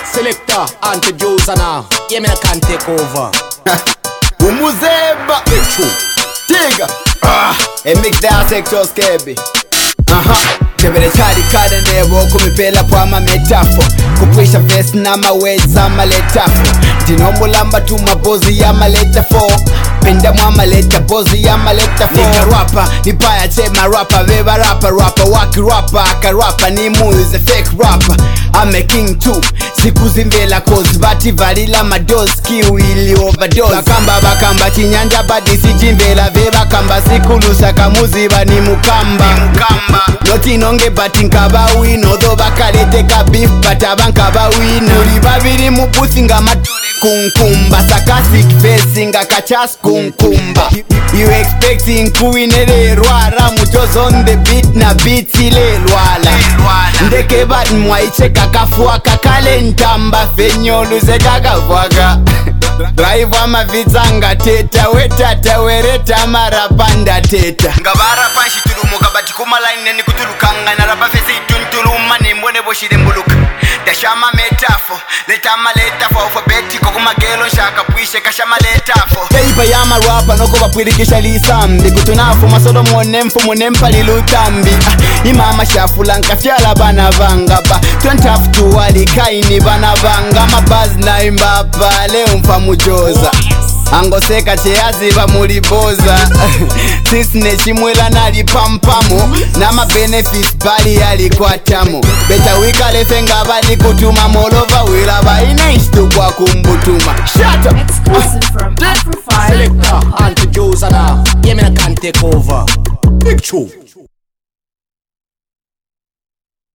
Selector, introducer now. Yeah, me I can't take over. Umuzeba Tiga mix da sector skebi Tebele chari kade nebo kumipela kwa mametafo Kupwisha verse na words ama letafo Dinombo lamba tu mabozi ya maletafo Penda mwa maleta bozi ya maletafo Nika rapper, nipaya chema rapper Veba rapper, waki rapper Aka rapper, ni muze fake rapper I'm a king too Siku zimbela cause Vati valila madozi Kiwili overdose Bakamba chinyanja badi sijimbela Veba kamba sikulusa kamuziba ni mukamba Noti nonge bati nkaba wino Tho bakalete ka beef bataba nkaba wino Uri babiri mubusi nga matore kunkumba Sarcastic face nga kachas kunkumba You expecting kuwinele rwara Muchos on the beat na beat ile lwala Ndeke bat mwaiche kakafua kakale ntamba Fenyo luze kakafwaka Drive wa mavizanga teta Wetata wereta marapanda teta Ngabara panshi turumuka bati kumalaini neni kutulukanga Narapa fesi tuntuluma nimbone boshire mbuluka Dashama metafo, letama letafo Ufo beti kukuma gelo shaka puishe kashama letafo Keipa yama rapa noko bapwirikisha lisambi Kutunafu masolo mwone mfumu nempa lilutambi Imama shafulanka fyala bana vanga ba Tuantafu tuwali kaini bana vanga Mabazi na imbapa leo mfamu joza Angoseka cheazi ba muliboza Sisne chimwela nali pampamu Nama benefits bali yali kwa tamu Beta wika lefenga bali kutuma Molova wila ba inaishtu kwa kumbutuma Shut up! Exclusive from Afro5. Selector, introducer now. Yeah, me I can't take over. Big Chu.